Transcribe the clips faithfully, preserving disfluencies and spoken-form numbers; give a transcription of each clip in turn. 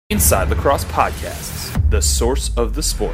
Inside Lacrosse Podcasts, the source of the sport.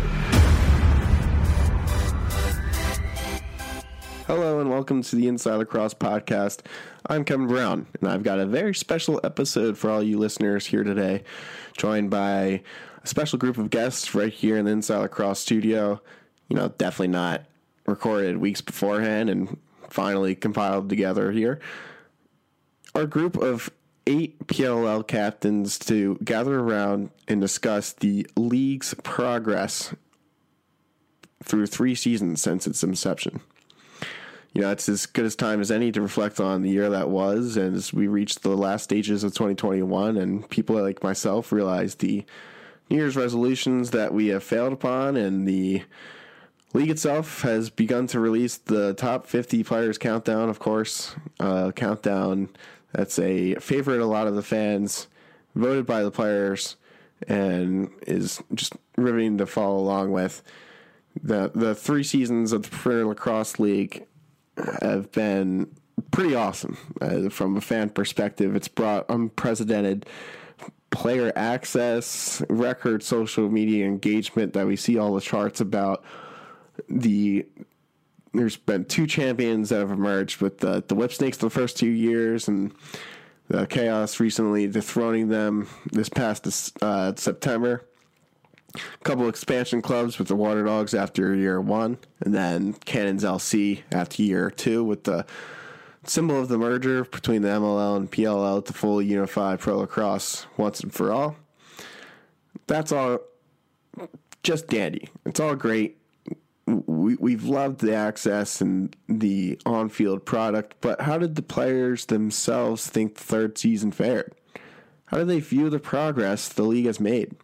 Hello and welcome to the Inside Lacrosse Podcast. I'm Kevin Brown, and I've got a very special episode for all you listeners here today, joined by a special group of guests right here in the Inside Lacrosse studio. You know, definitely not recorded weeks beforehand and finally compiled together here. Our group of eight P L L captains to gather around and discuss the league's progress through three seasons since its inception. You know, it's as good as time as any to reflect on the year that was, and as we reach the last stages of twenty twenty-one, and people like myself realize the New Year's resolutions that we have failed upon, and the league itself has begun to release the top fifty players countdown, of course, uh, countdown that's a favorite of a lot of the fans, voted by the players, and is just riveting to follow along with. The the three seasons of the Premier Lacrosse League have been pretty awesome. Uh, from a fan perspective, it's brought unprecedented player access, record social media engagement that we see all the charts about. The There's been two champions that have emerged with the, the Whip Snakes the first two years, and the Chaos recently dethroning them this past uh, September. A couple expansion clubs with the Water Dogs after year one, and then Cannons L C after year two with the symbol of the merger between the M L L and P L L to fully unify pro lacrosse once and for all. That's all just dandy. It's all great. We, we've loved the access and the on-field product, but how did the players themselves think the third season fared? How do they view the progress the league has made?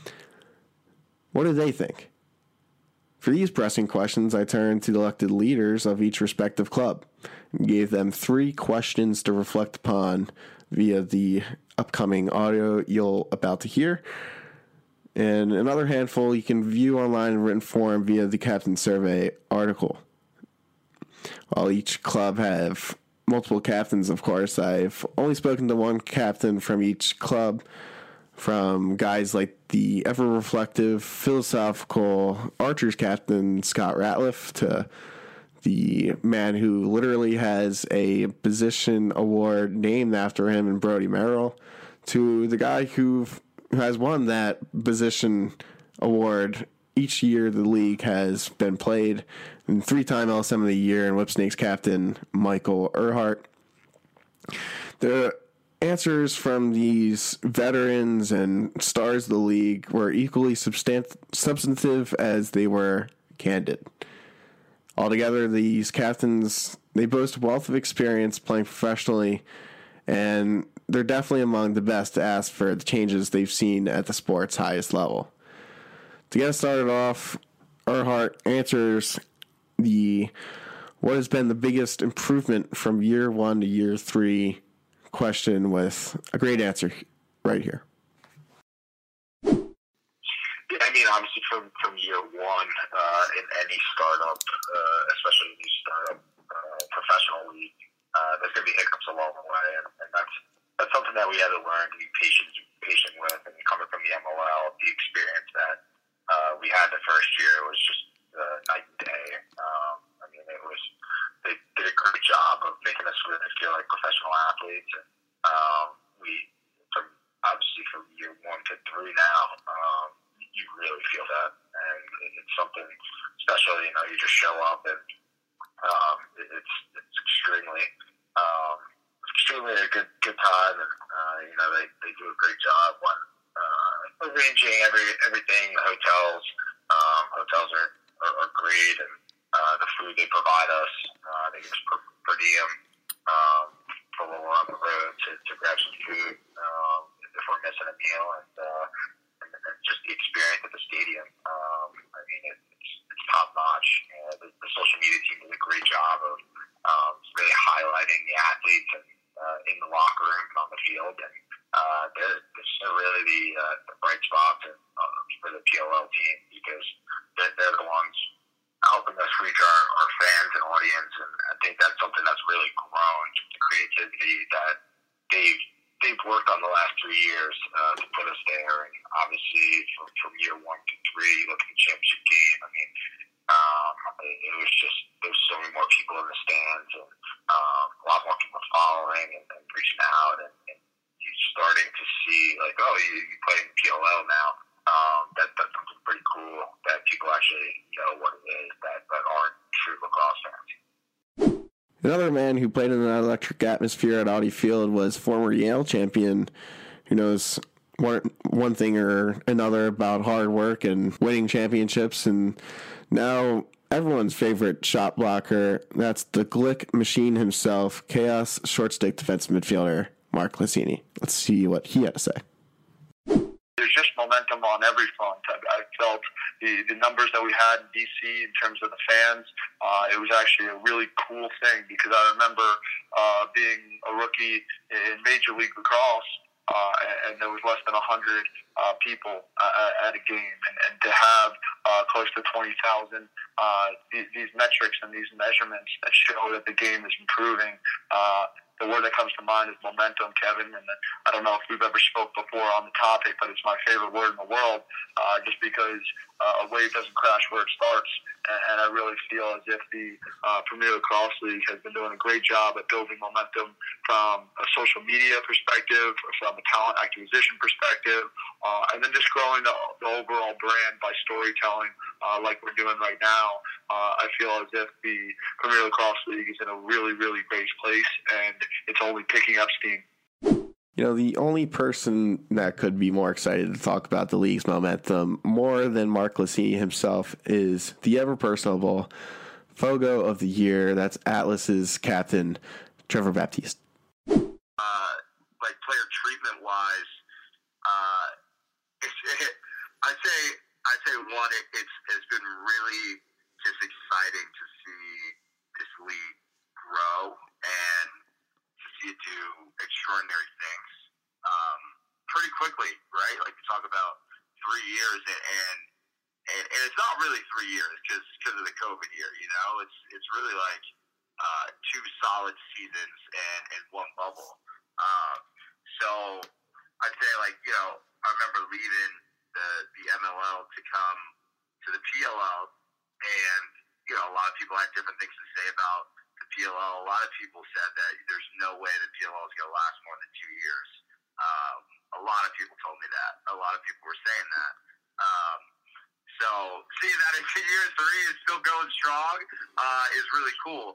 What do they think? For these pressing questions, I turned to the elected leaders of each respective club and gave them three questions to reflect upon via the upcoming audio you'll about to hear, and another handful you can view online in written form via the Captain Survey article. While each club have multiple captains, of course, I've only spoken to one captain from each club, from guys like the ever-reflective, philosophical Archers captain Scott Ratliff to the man who literally has a position award named after him in Brody Merrill, to the guy who has won that position award each year the league has been played, and three-time L S M of the Year and Whip Snakes captain Michael Earhart. The answers from these veterans and stars of the league were equally substan- substantive as they were candid. Altogether, these captains, they boast a wealth of experience playing professionally, and they're definitely among the best to ask for the changes they've seen at the sport's highest level. To get us started off, Earhart answers the what has been the biggest improvement from year one to year three question with a great answer right here. Yeah, I mean, obviously from, from year one uh, in any startup, uh, especially a new startup uh, professional league, uh, there's going to be hiccups along the way, and, and that's That's something that we had to learn to be patient, patient with. And coming from the M L L, the experience that uh, we had the first year was just uh, night and day. Um, I mean, it was they did a great job of making us really feel like professional athletes. And um, we, from obviously from year one to three now, um, you really feel that, and it's something special. You know, you just show up, and um, it, it's it's extremely. Um, Extremely a good good time, and uh, you know they, they do a great job on uh, arranging every everything. The hotels, um, hotels are, are, are great, and uh, the food they provide us, uh, they give us per, per diem um, for when we're on the road to, to grab some food um, if we're missing a meal, and, uh, and, and just the experience at the stadium. Um, I mean, it, it's it's top notch. Uh, the, the social media team did a great job of um, really highlighting the athletes and. Uh, in the locker room and on the field, and uh, they're, they're really the, uh, the bright spots in, uh, for the P L L team, because they're, they're the ones helping us reach our, our fans and audience, and I think that's something that's really grown, just the creativity that they've they've worked on the last three years uh, to put us there. And obviously from, from year one to three, you look at the championship game. I mean, um, it was just there's so many more people in the stands, and um, a lot more people following and, and reaching out, and, and you're starting to see like, oh, you you play in P L L now. Um, that that's something pretty cool that people actually know what it is that, that aren't true lacrosse fans. Another man who played in an electric atmosphere at Audi Field was former Yale champion, who knows one, one thing or another about hard work and winning championships, and now everyone's favorite shot blocker. That's the Glick machine himself, Chaos short stick defensive midfielder, Mark Lassini. Let's see what he had to say. There's just momentum on every front. I, I felt the, the numbers that we had in D C in terms of the fans, uh, it was actually a really cool thing because I remember uh, being a rookie in Major League Lacrosse, uh, and there was less than one hundred uh, people uh, at a game. And, and to have uh, close to twenty thousand, uh, these, these metrics and these measurements that show that the game is improving, uh, the word that comes to mind is momentum, Kevin. And I don't know if we've ever spoke before on the topic, but it's my favorite word in the world, uh, just because uh, a wave doesn't crash where it starts. And, and I really feel as if the uh, Premier Lacrosse League has been doing a great job at building momentum from a social media perspective, from a talent acquisition perspective, uh, and then just growing the, the overall brand by storytelling uh, like we're doing right now. Uh, I feel as if the Premier Lacrosse League is in a really, really great place, and it's only picking up steam. You know, the only person that could be more excited to talk about the league's momentum more than Mark Lassini himself is the ever-personable Fogo of the Year. That's Atlas's captain, Trevor Baptiste. Uh, like player treatment-wise, uh, it's, it, I'd say I'd say one, it, it's it's been really just exciting to see this league grow and to see it do extraordinary things um, pretty quickly, right? Like we talk about three years, and and, and it's not really three years because because of the COVID year, you know. It's it's really like uh, two solid seasons and, and one bubble. Um, so I'd say like you know I remember leaving the the M L L to come to the P L L, and you know a lot of people had different things to say about the P L L. A lot of people said that there's no way the P L L is going to last more than two years. Um, a lot of people told me that. A lot of people were saying that. Um, so seeing that in year three is still going strong uh, is really cool.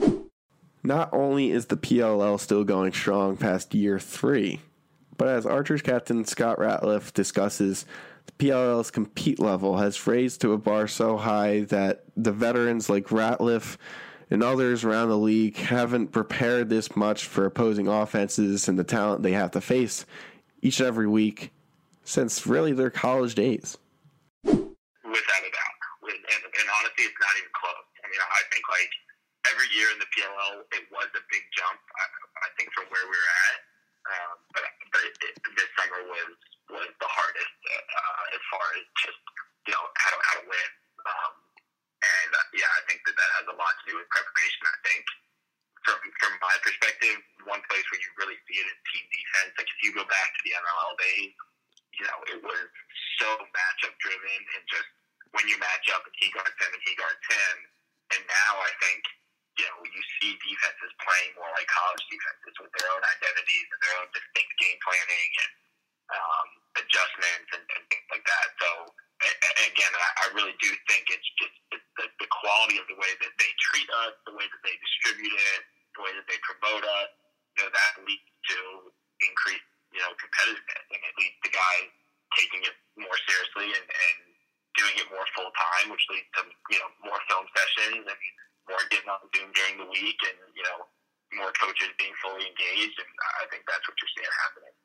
Not only is the P L L still going strong past year three, but as Archers captain Scott Ratliff discusses, the P L L's compete level has raised to a bar so high that the veterans like Ratliff and others around the league haven't prepared this much for opposing offenses and the talent they have to face each and every week since really their college days. Without a doubt. And, and honestly, it's not even close. I mean, I think like every year in the P L L, it was a big jump, I, I think, from where we were at. Um, but but it, it, this summer was was the hardest uh, as far as just, you know, how to, how to win. Um, and, uh, yeah, I think that that has a lot to do with preparation. I think from from my perspective, one place where you really see it is team defense. Like if you go back to the M L L days, you know, it was so matchup driven and just when you match up and he guard ten and he guard ten. And now I think, you know, you see defenses playing more like college defenses with their own identities and their own distinct game planning and um, adjustments and, and things like that. So, and again, I, I really do think it's just the, the, the quality of the way that they treat us, the way that they distribute it, the way that they promote us, you know, that leads to increased, you know, competitiveness, and it leads to guys taking it more seriously and, and doing it more full time, which leads to, you know, more film sessions and more getting on Zoom during the week and, you know, more coaches being fully engaged, and I think that's what you're seeing happening.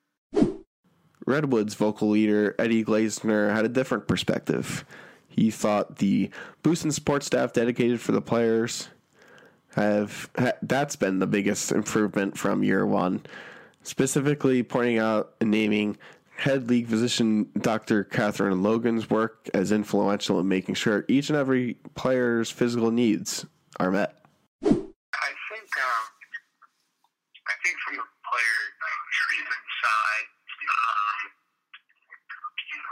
Redwood's vocal leader, Eddie Glazner, had a different perspective. He thought the boost and support staff dedicated for the players have that's been the biggest improvement from year one, specifically pointing out and naming head league physician Doctor Catherine Logan's work as influential in making sure each and every player's physical needs are met. I think, um, I think from the player like, treatment side, um,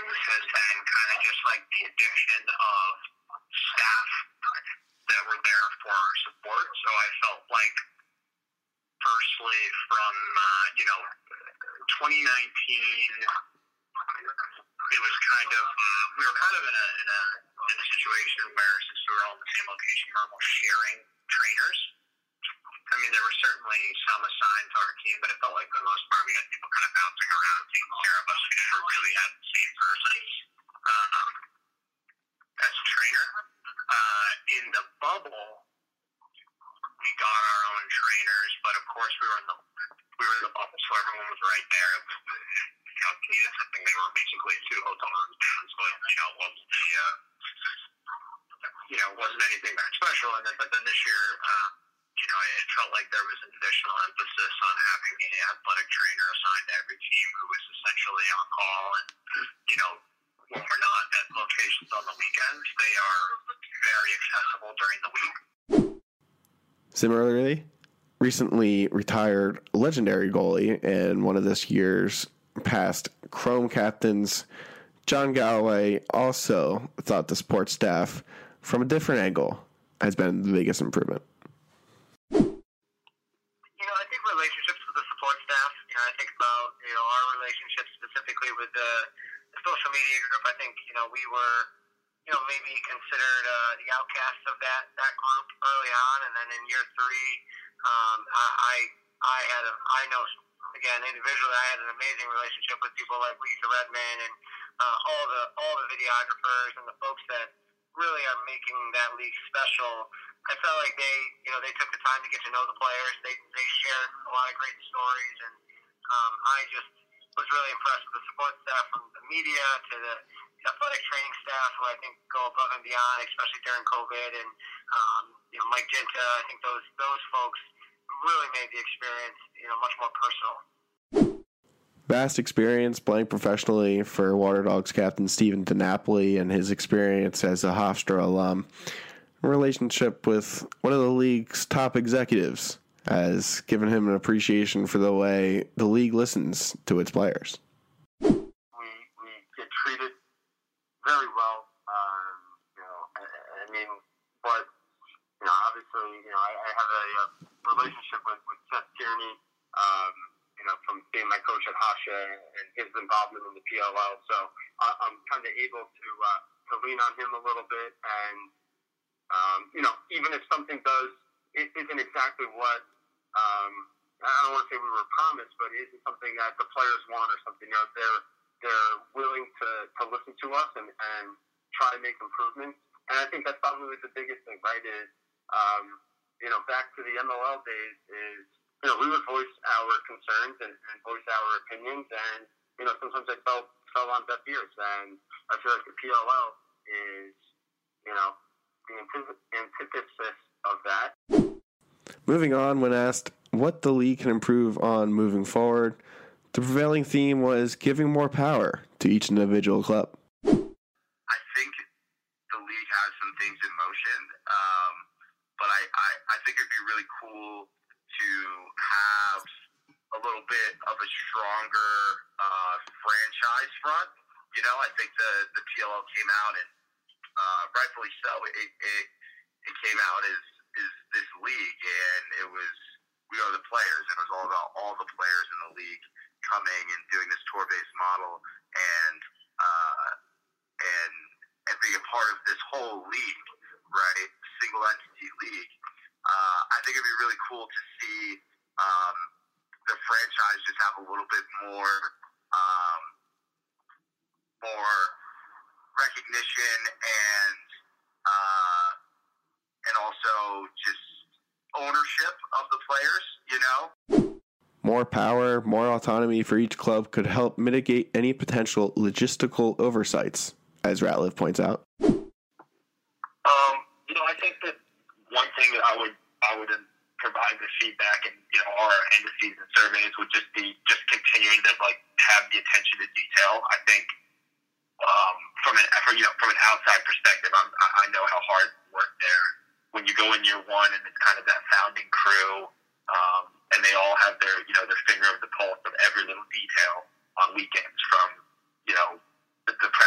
has been kind of just like the addition of staff that were there for our support. So I felt like, firstly, from, uh, you know, twenty nineteen, it was kind of, uh, we were kind of in a, in a, in a situation where, since we were all in the same location, we were almost sharing trainers. I mean, there were certainly some assigned to our team, but it felt like for the most part we had people kind of bouncing around, taking care of us. We never really had the same person um, as a trainer. Uh, in the bubble, we got our own trainers, but of course we were in the we were in the bubble, so everyone was right there. It was, you know, if you needed something, they were basically two hotel rooms down, so it, you know, it wasn't a, uh, you know, it wasn't anything that special. And then, but then this year, uh, you know, it felt like there was an additional emphasis on having an athletic trainer assigned to every team who was essentially on call. And, you know, when we're not at locations on the weekends, they are very accessible during the week. Similarly, recently retired legendary goalie and one of this year's past Chrome captains, John Galloway, also thought the support staff from a different angle has been the biggest improvement. You know, I think relationships with the support staff, you know, I think about, you know, our relationship specifically with the, the social media group. I think, you know, we were, you know, maybe considered uh, the outcasts of that, that group early on. And then in year three, um, I, I, I had a, I know, again, individually, I had an amazing relationship with people like Lisa Redman and uh, all the, all the videographers and the folks that really are making that league special. I felt like they, you know, they took the time to get to know the players. They, they shared a lot of great stories, and um, I just was really impressed with the support staff, from the media to the athletic training staff, who I think go above and beyond, especially during COVID. And um, you know, Mike Ginta, I think those those folks really made the experience, you know, much more personal. Vast experience playing professionally for Water Dogs captain Stephen DiNapoli, and his experience as a Hofstra alum. A relationship with one of the league's top executives has given him an appreciation for the way the league listens to its players. We we get treated very well, um, you know. I, I mean, but you know, obviously, you know, I, I have a, a relationship with, with Seth Tierney, um, you know, from being my coach at Hofstra and his involvement in the P L L. So I, I'm kind of able to uh, to lean on him a little bit, and um, you know, even if something does it isn't exactly what um, I don't want to say we were promised, but it isn't something that the players want or something. You know, they're they're willing to, to listen to us and, and try to make improvements. And I think that's probably the biggest thing, right? Is um, you know, back to the M L L days, is you know, we would voice our concerns and, and voice our opinions, and you know, sometimes I felt fell on deaf ears. And I feel like the P L L is, you know, the antithesis of that. Moving on, when asked what the league can improve on moving forward, the prevailing theme was giving more power to each individual club. I think the league has some things in motion, um, but I, I, I think it'd be really cool to have a little bit of a stronger uh, franchise front. You know, I think the, the P L L came out, and uh, rightfully so, it, it, it came out as is this league, and it was, we are the players. It was all about all the players in the league coming and doing this tour-based model, and uh, and and being a part of this whole league, right? Single entity league. Uh, I think it'd be really cool to see um, the franchise just have a little bit more um, more recognition and uh, and also just ownership of the players, you know? More power, more autonomy for each club could help mitigate any potential logistical oversights, as Ratliff points out. Um, you know, I think that one thing that I would I would provide the feedback and, you know, our end of season surveys would just be just continuing to like have the attention to detail. I think um, from an from, you know from an outside perspective, I'm, I know how hard work there. When you go in year one and it's kind of that founding crew, um, and they all have their, you know, their finger of the pulse of every little detail on weekends, from, you know, the, the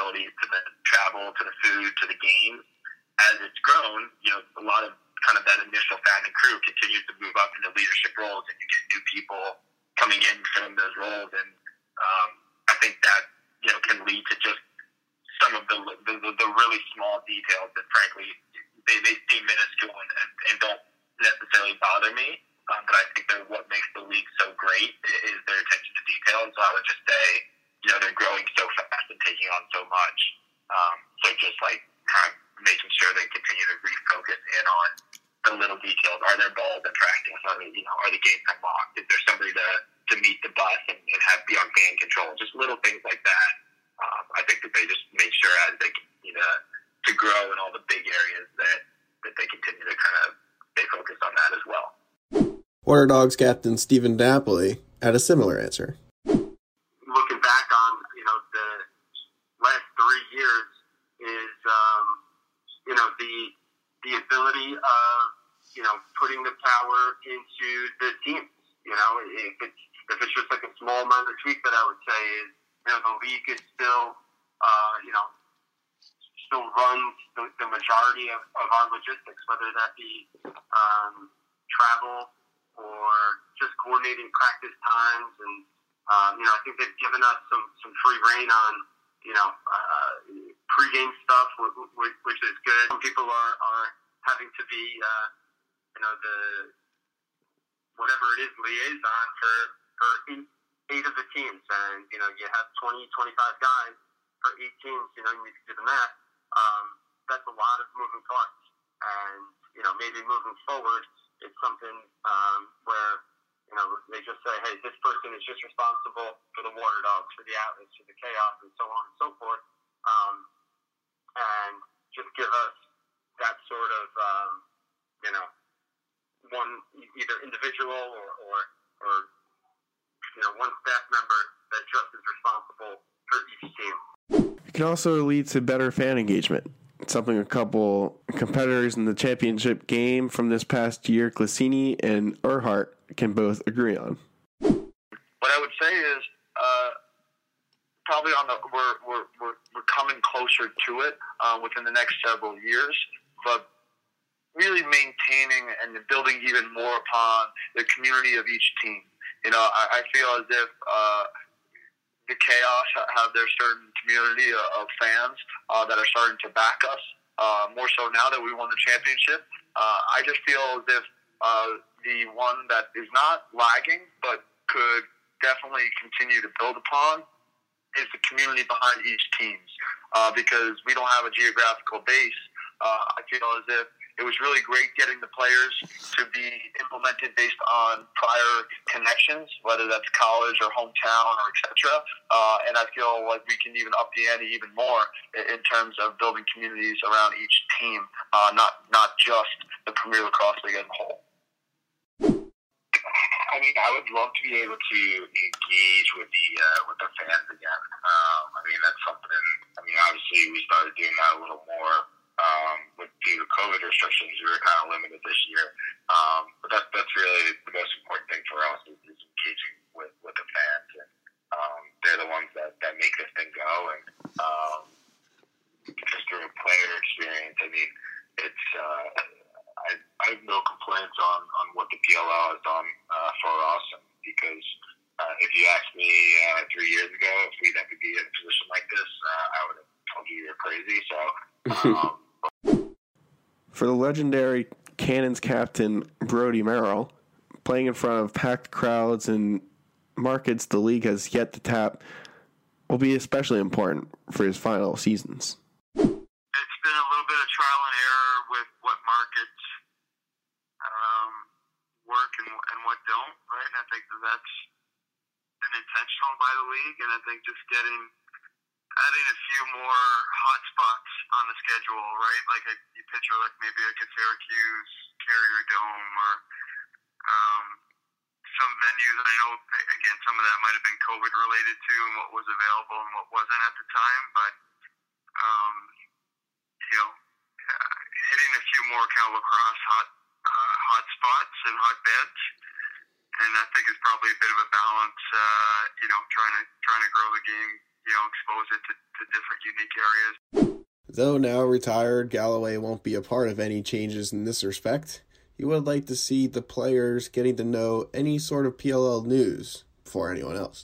ability to the travel, to the food, to the games. As it's grown, you know, a lot of kind of that initial fan and crew continues to move up into leadership roles, and you get new people coming in from those roles. And um, I think that, you know, can lead to just some of the the, the really small details that, frankly, they, they seem minuscule and, and, and don't necessarily bother me. Um, but I think that what makes the league so great is their attention to detail. And so I would just say, you know, they're growing so fast and taking on so much. Um, so just like kind of making sure they continue to refocus in on the little details. Are there balls at practice? Are they, you know, are the gates unlocked? Is there somebody to, to meet the bus and, and have be on fan control? Just little things like that. Um, I think that they just make sure as they continue to, to grow in all the big areas that, that they continue to kind of stay focused on that as well. Water Dogs captain Stephen Napoli had a similar answer. Looking back on, you know, the last three years is, um, you know, the the ability of, you know, putting the power into the teams. You know, if it's if it's just like a small minor tweak that I would say is, you know, the league is still, uh, you know, still runs the, the majority of, of our logistics, whether that be um, travel or just coordinating practice times. And, um, you know, I think they've given us some, some free reign on, you know, uh, pregame stuff, which, which is good. Some people are, are having to be, uh, you know, the, whatever it is, liaison for, for eight, eight of the teams. And, you know, you have twenty, twenty-five guys for eight teams, you know, you can do the math. Um, that's a lot of moving parts. And, you know, maybe moving forward, it's something um, where, you know, they just say, hey, this person is just responsible for the Water Dogs, for the Atlas, for the Chaos, and so on and so forth. Um, and just give us that sort of, um, you know, one, either individual or, or, or, you know, one staff member that just is responsible for each team. It can also lead to better fan engagement. Something a couple competitors in the championship game from this past year, Glicini and Earhart, can both agree on. What I would say is uh, probably on the we're we're we're, we're coming closer to it uh, within the next several years, but really maintaining and building even more upon the community of each team. You know, I, I feel as if uh, the Chaos have their certain community of fans uh, that are starting to back us, uh, more so now that we won the championship. Uh, I just feel as if uh, the one that is not lagging but could definitely continue to build upon is the community behind each team. Uh, because we don't have a geographical base, uh, I feel as if it was really great getting the players to be implemented based on prior connections, whether that's college or hometown or et cetera. Uh, and I feel like we can even up the ante even more in, in terms of building communities around each team, uh, not not just the Premier Lacrosse League as a whole. I mean, I would love to be able to engage with the uh, with the fans again. Um, I mean, that's something. I mean, obviously, we started doing that a little more. Um, with due to COVID restrictions, we were kind of limited this year. Um, but that, that's really the most important thing for us is, is engaging with, with the fans. And um, they're the ones that, that make this thing go. And um, just through a player experience, I mean, it's uh, I, I have no complaints on, on what the P L L has done uh, for us. Because uh, if you asked me uh, three years ago if we'd ever be in a position like this, uh, I would have told you you're crazy. So. Um, For the legendary Cannons captain Brody Merrill, playing in front of packed crowds and markets the league has yet to tap, will be especially important for his final seasons. It's been a little bit of trial and error with what markets um, work and, and what don't, right? And I think that that's been intentional by the league, and I think just getting adding a few more hot spots on the schedule, right? Like a, you picture like maybe like a Syracuse Carrier Dome or um, some venues. I know, again, some of that might have been COVID related too and what was available and what wasn't at the time, but, um, you know, uh, hitting a few more kind of lacrosse hot, uh, hot spots and hot beds. And I think it's probably a bit of a balance, uh, you know, trying to trying to grow the game you know, expose it to, to different unique areas. Though now retired, Galloway won't be a part of any changes in this respect. He would like to see the players getting to know any sort of P L L news before anyone else.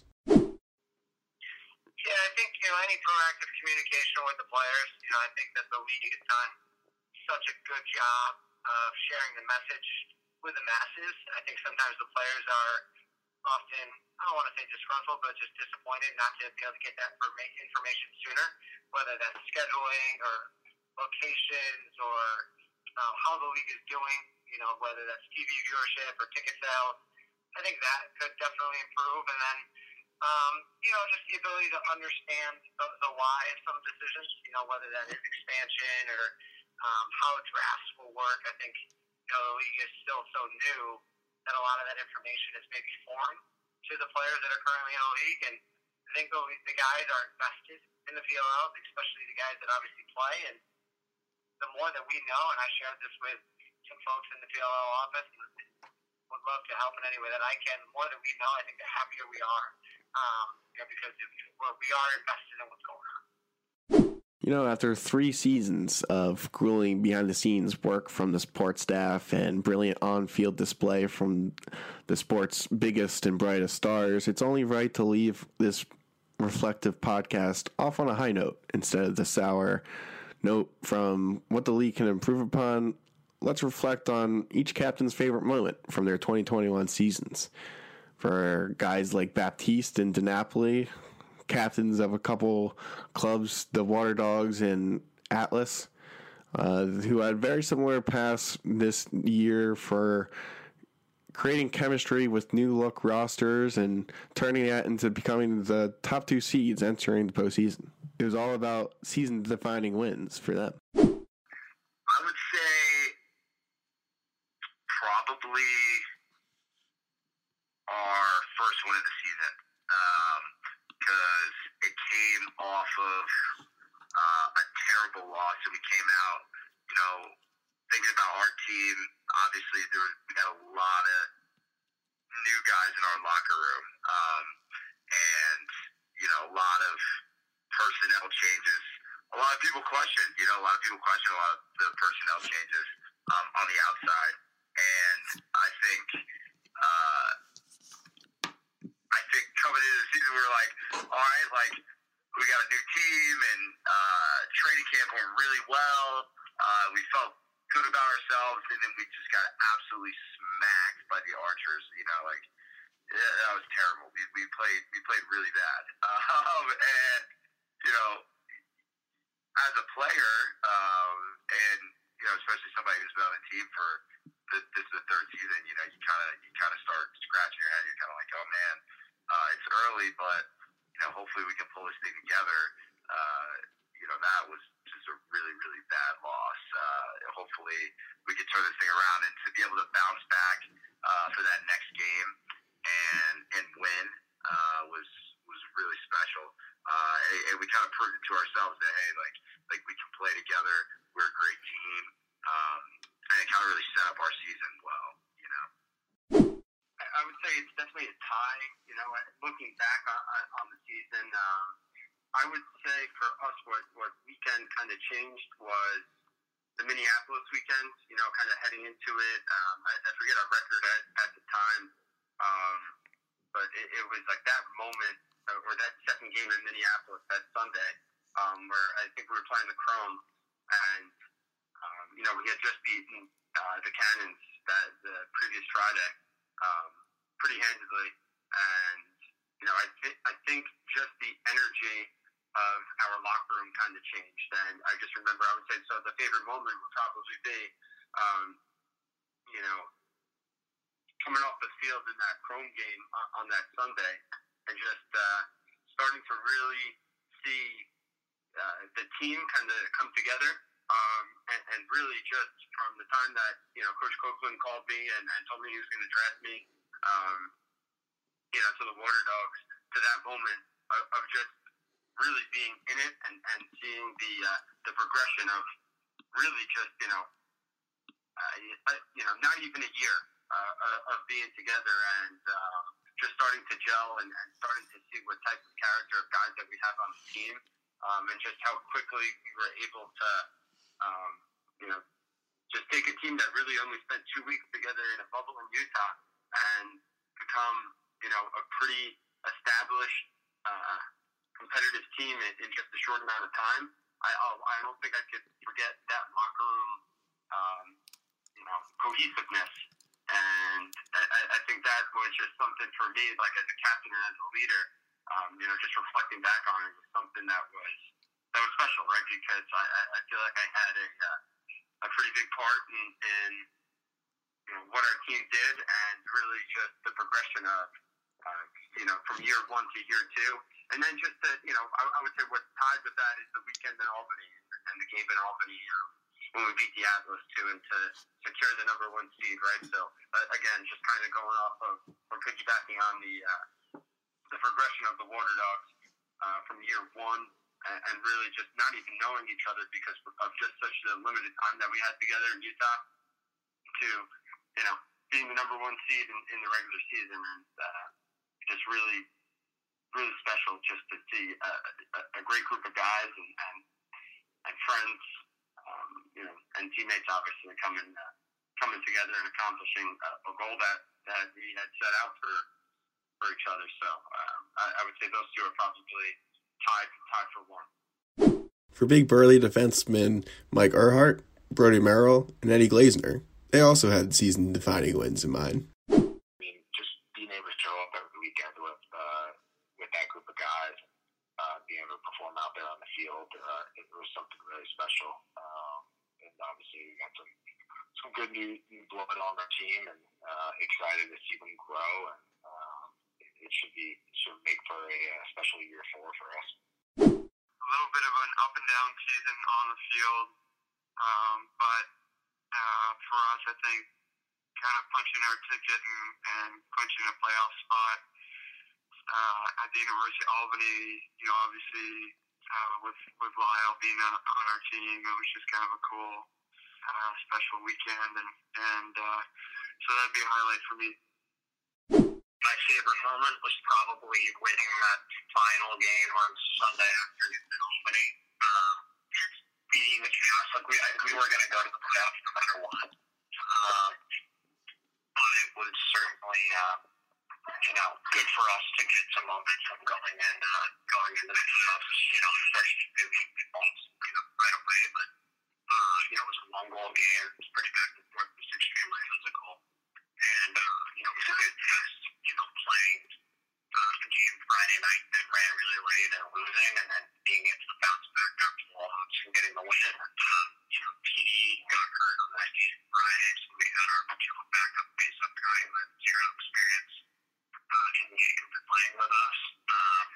Yeah, I think, you know, any proactive communication with the players, you know, I think that the league has done such a good job of sharing the message with the masses. I think sometimes the players are often, I don't want to say disgruntled, but just disappointed not to be able to get that information sooner, whether that's scheduling or locations or um, how the league is doing, you know, whether that's T V viewership or ticket sales. I think that could definitely improve. And then, Um, you know, just the ability to understand the, the why of some decisions, you know, whether that is expansion or um, how drafts will work. I think, you know, the league is still so new that a lot of that information is maybe foreign to the players that are currently in the league. And I think the, the guys are invested in the P L L, especially the guys that obviously play. And the more that we know, and I shared this with some folks in the P L L office, and would love to help in any way that I can, the more that we know, I think the happier we are. Um, you know, because if, well, we are invested in what's going on. You know, after three seasons of grueling behind-the-scenes work from the sports staff and brilliant on-field display from the sport's biggest and brightest stars, it's only right to leave this reflective podcast off on a high note instead of the sour note from what the league can improve upon. Let's reflect on each captain's favorite moment from their twenty twenty-one seasons. For guys like Baptiste and DiNapoli, captains of a couple clubs, the Water Dogs and Atlas, uh, who had very similar paths this year for creating chemistry with new look rosters and turning that into becoming the top two seeds entering the postseason. It was all about season-defining wins for them. I would say probably our first win of the season, because um, it came off of uh, a terrible loss, and we came out, you know, thinking about our team. Obviously, there was, we got a lot of new guys in our locker room, um, and you know, a lot of personnel changes. A lot of people question, you know, a lot of people question a lot of the personnel changes um, on the outside, and I think. Uh, I think coming into the season, we were like, all right, like, we got a new team, and uh, training camp went really well. Uh, we felt good about ourselves, and then we just got absolutely smacked by the Archers. You know, like, yeah, that was terrible. We we played we played really bad. Um, and, you know, as a player, um, and, you know, especially somebody who's been on the team for the, this is the third season, you know, you kind of you kind of start scratching your head. You're kind of like, oh, man. Uh, it's early, but, you know, hopefully we can pull this thing together. Uh, you know, that was just a really, really bad loss. Uh, hopefully we can turn this thing around and to be able to bounce back uh, for that next game and and win uh, was was really special. Uh, and, and we kind of proved it to ourselves that, hey, like, like we can play together. We're a great team. Um, and it kind of really set up our season well, you know. I would say it's definitely a tie. You know, looking back on, on the season, um, I would say for us, what, what weekend kind of changed was the Minneapolis weekend. You know, kind of heading into it. Um, I, I forget our record at, at the time, um, but it, it was like that moment, or that second game in Minneapolis that Sunday, um, where I think we were playing the Chrome, and um, you know, we had just beaten uh, the Cannons that the previous Friday. Um, pretty handedly, and you know, I th- I think just the energy of our locker room kind of changed, and I just remember I would say so the favorite moment would probably be, um, you know, coming off the field in that Chrome game on, on that Sunday, and just uh, starting to really see uh, the team kind of come together. Um, and, and really just from the time that, you know, Coach Copeland called me and, and told me he was going to draft me, um, you know, to the Water Dogs, to that moment of, of just really being in it and, and seeing the uh, the progression of really just, you know, uh, you know, not even a year uh, of being together and uh, just starting to gel and, and starting to see what type of character of guys that we have on the team, um, and just how quickly we were able to, um, you know, just take a team that really only spent two weeks together in a bubble in Utah and become, you know, a pretty established, uh, competitive team in, in just a short amount of time. I oh, I don't think I could forget that locker room, um, you know, cohesiveness, and I, I think that was just something for me, like as a captain and as a leader, um, you know, just reflecting back on it was something that was that was special, right? Because I, I feel like I had a uh, a pretty big part in, in you know what our team did, and really just the progression of uh, you know from year one to year two. And then just the, you know, I, I would say what ties with that is the weekend in Albany and the game in Albany um, when we beat the Atlas too, and to secure the number one seed, right? So uh, again, just kind of going off of or piggybacking on the uh, the progression of the Water Dogs uh, from year one, and, and really just not even knowing each other because of just such a limited time that we had together in Utah, to you know being the number one seed in, in the regular season, and uh, just really. really special just to see a, a, a great group of guys and and, and friends, um, you know, and teammates obviously coming uh, coming together and accomplishing a, a goal that, that we had set out for for each other. So um, I, I would say those two are probably tied tied for one. For big burly defensemen Mike Earhart, Brody Merrill, and Eddie Glazner, they also had season-defining wins in mind. I mean, just being able to show up every weekend with uh, with that group of guys, uh, being able to perform out there on the field, uh, it was something really special. Um, and obviously, we got some some good new, new blood on our team, and uh, excited to see them grow. And um, it, it should be it should make for a, a special year four for us. A little bit of an up and down season on the field, um, but uh, for us, I think kind of punching our ticket and, and clinching a playoff spot. Uh, at the University of Albany, you know, obviously uh, with with Lyle being on, on our team, it was just kind of a cool, uh, special weekend, and and uh, so that'd be a highlight for me. My favorite moment was probably winning that final game on Sunday afternoon in Albany, um, beating the Chaos. Like we, we were going to go to the playoffs no matter what, um, but it was certainly. Uh, You know, good for us to get some momentum going and uh, going into the playoffs. You know, first two weeks, you know, right away. But uh, you know, it was a long ball game. It was pretty back and forth. It was extremely physical, and uh, you know, it was a good test. You know, playing uh, the game Friday night that ran really late and losing, and then being able to bounce back after the loss and getting the win. Um, you know, P D got hurt on that game Friday, so we had our you know, backup face-up guy who had zero experience. Uh, in the game for playing with us, um,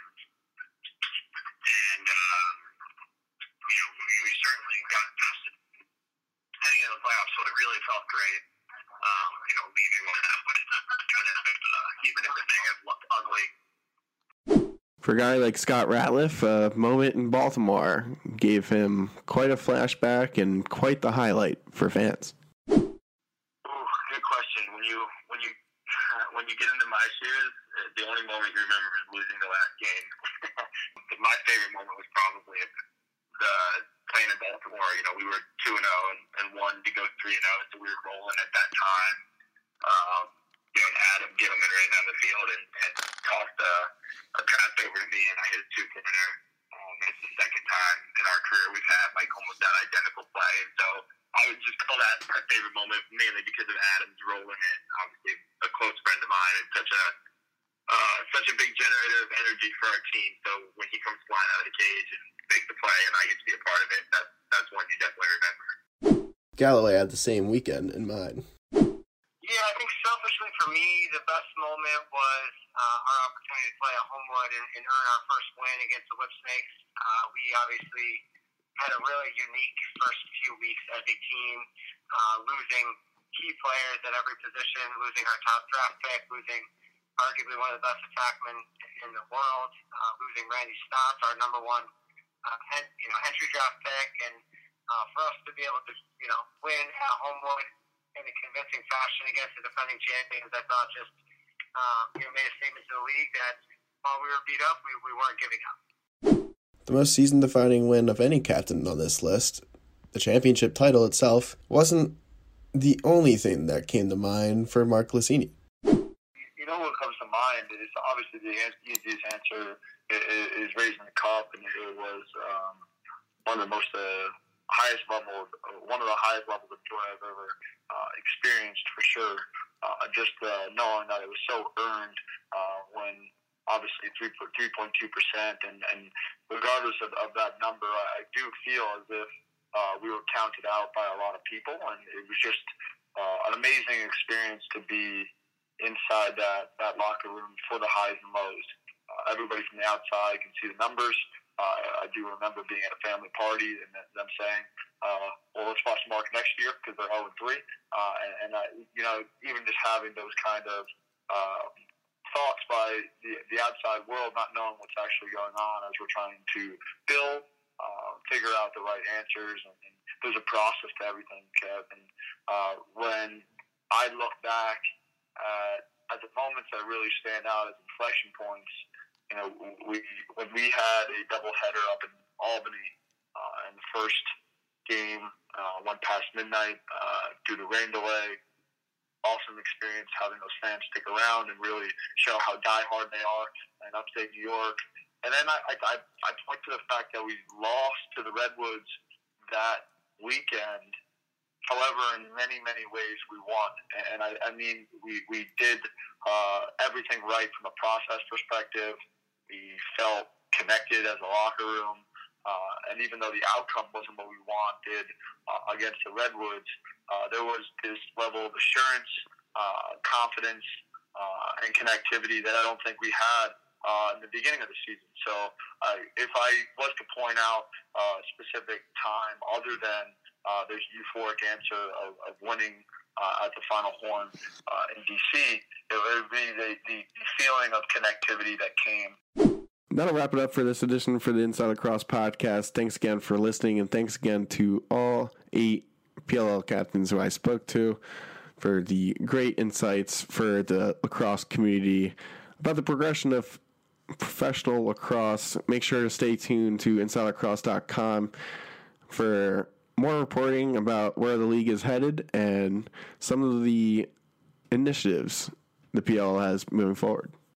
and um, you know we, we certainly got tested heading into the playoffs, so it really felt great. Um, you know, leaving with that, but even if it, uh, even if the thing had looked ugly. For a guy like Scott Ratliff, a moment in Baltimore gave him quite a flashback and quite the highlight for fans. Ooh, good question. When you when you when you get into my shoes, the only moment you remember is losing the last game. My favorite moment was probably the playing in Baltimore. You know, we were two and zero and one to go three and zero, so we were rolling at that time. Um, you know, and Adam Gilman ran down the field and, and tossed a, a pass over to me, and I hit a two pointer. Um, it's the second time in our career we've had like almost that identical play, and so I would just call that my favorite moment, mainly because of Adam's rolling and obviously a close friend of mine and such a uh, such a big generator of energy for our team. So when he comes flying out of the cage and makes the play, and I get to be a part of it, that's that's one you definitely remember. Galloway had the same weekend in mind. Yeah, I think selfishly for me, the best moment was uh, our opportunity to play at Homewood and, and earn our first win against the Whipsnakes. Uh, we obviously had a really unique first few weeks as a team, uh, losing key players at every position, losing our top draft pick, losing arguably one of the best attackmen in the world, uh, losing Randy Stotts, our number one uh, hen, you know, entry draft pick, and uh, for us to be able to, you know, win at Homewood in a convincing fashion against the defending champions, I thought just, uh, you know, made a statement to the league that while we were beat up, we, we weren't giving up. the most season-defining win of any captain on this list, the championship title itself, wasn't the only thing that came to mind for Mark Glicini. You know what comes to mind is obviously the easiest answer is, is raising the cup, and it was um, one of the most uh, highest level, one of the highest levels of joy I've ever uh, experienced for sure. Uh, just uh, knowing that it was so earned uh, when obviously three point two percent, and, and regardless of, of that number, I do feel as if uh, we were counted out by a lot of people, and it was just uh, an amazing experience to be inside that, that locker room for the highs and lows. Uh, everybody from the outside can see the numbers. Uh, I do remember being at a family party and them saying, uh, well, let's watch Mark next year because they're oh and three. Uh, and, and I, you know, even just having those kind of uh, thoughts by the, the outside world, not knowing what's actually going on as we're trying to build, uh, figure out the right answers. And, and there's a process to everything, Kev. And uh, when I look back at, at the moments that really stand out as inflection points, you know, we when we had a doubleheader up in Albany uh, in the first game, uh, went past midnight uh, due to rain delay. Awesome experience having those fans stick around and really show how diehard they are in upstate New York. And then I, I, I point to the fact that we lost to the Redwoods that weekend. However, in many, many ways, we won. And I, I mean, we, we did uh, everything right from a process perspective. We felt connected as a locker room. Uh, and even though the outcome wasn't what we wanted uh, against the Redwoods, uh, there was this level of assurance, uh, confidence, uh, and connectivity that I don't think we had uh, in the beginning of the season. So uh, if I was to point out a specific time other than uh, this euphoric answer of, of winning uh, at the Final Horn uh, in D C, it would be the, the feeling of connectivity that came. That'll wrap it up for this edition for the Inside Lacrosse podcast. Thanks again for listening, and thanks again to all eight P L L captains who I spoke to for the great insights for the lacrosse community about the progression of professional lacrosse. Make sure to stay tuned to inside lacrosse dot com for more reporting about where the league is headed and some of the initiatives the P L L has moving forward.